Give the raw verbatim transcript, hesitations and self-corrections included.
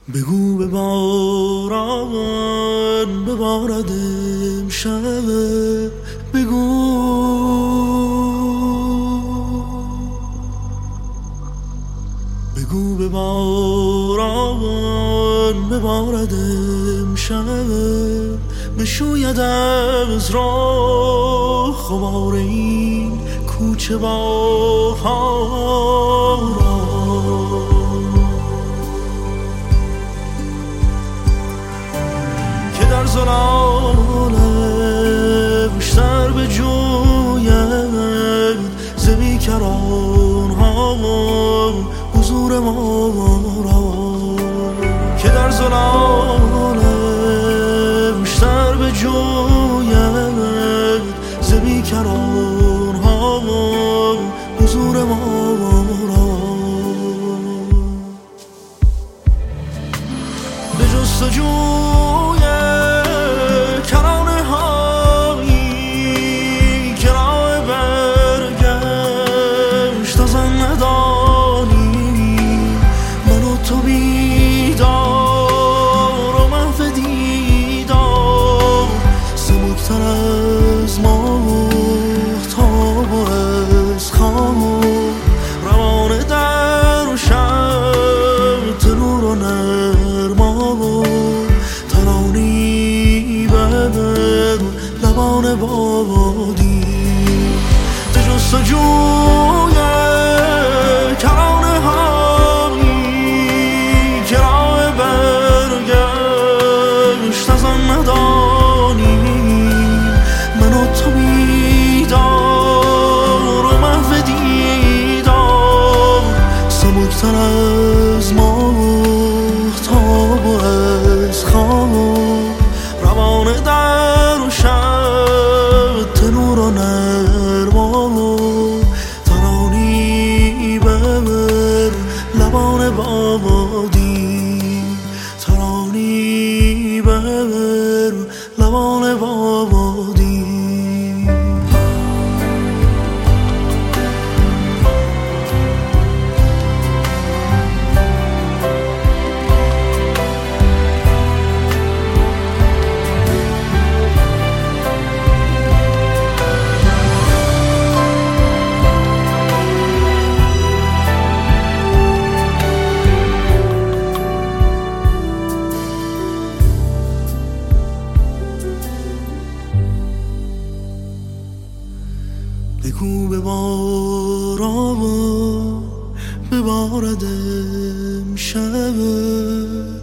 بگو به باران ببارد امشب، بگو بگو به باران ببارد امشب، بشوید از راه غبار این کوچه بهار را، که در زلالش سر بجوید ز بیکران ها حضور ما را، که در زلالش سر بجوید ز بیکران ها حضور ما را، به جستجوی کرانه هایی که راه برگشت از آن ندانی، من و تو بیدار و محو دیدار، سبکتر از ماهتاب و از خواب، روانه در و شب تنور و نرما، ترانی بر لبان بادی، به جستجوی کرانه هایی که راه برگشت از آن ندانی، من و تو بیدار و محو دیدار، سبکتر از ماهتاب و از خواب، روانه در و شب تنور و نرما، ترانی بر لبان بادی، ترانی بر لبان بادی. بگو به باران ببارد امشب،